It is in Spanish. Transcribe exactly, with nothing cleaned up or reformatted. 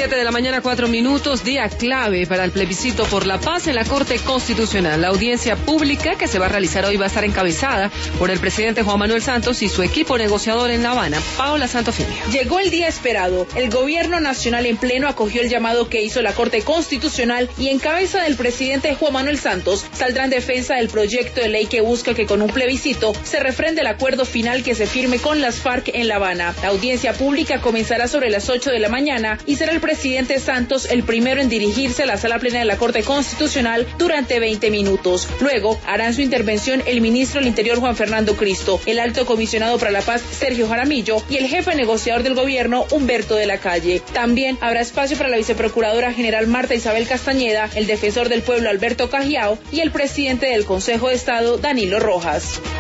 Siete de la mañana, cuatro minutos, día clave para el plebiscito por la paz en la Corte Constitucional. La audiencia pública que se va a realizar hoy va a estar encabezada por el presidente Juan Manuel Santos y su equipo negociador en La Habana. Paola Santofimio. Llegó el día esperado. El gobierno nacional en pleno acogió el llamado que hizo la Corte Constitucional y en cabeza del presidente Juan Manuel Santos saldrá en defensa del proyecto de ley que busca que con un plebiscito se refrende el acuerdo final que se firme con las FARC en La Habana. La audiencia pública comenzará sobre las ocho de la mañana y será el presidente Santos el primero en dirigirse a la sala plena de la Corte Constitucional durante veinte minutos. Luego harán su intervención el ministro del Interior Juan Fernando Cristo, el alto comisionado para la paz Sergio Jaramillo y el jefe negociador del gobierno Humberto de la Calle. También habrá espacio para la viceprocuradora general Marta Isabel Castañeda, el defensor del pueblo Alberto Cajiao y el presidente del Consejo de Estado Danilo Rojas.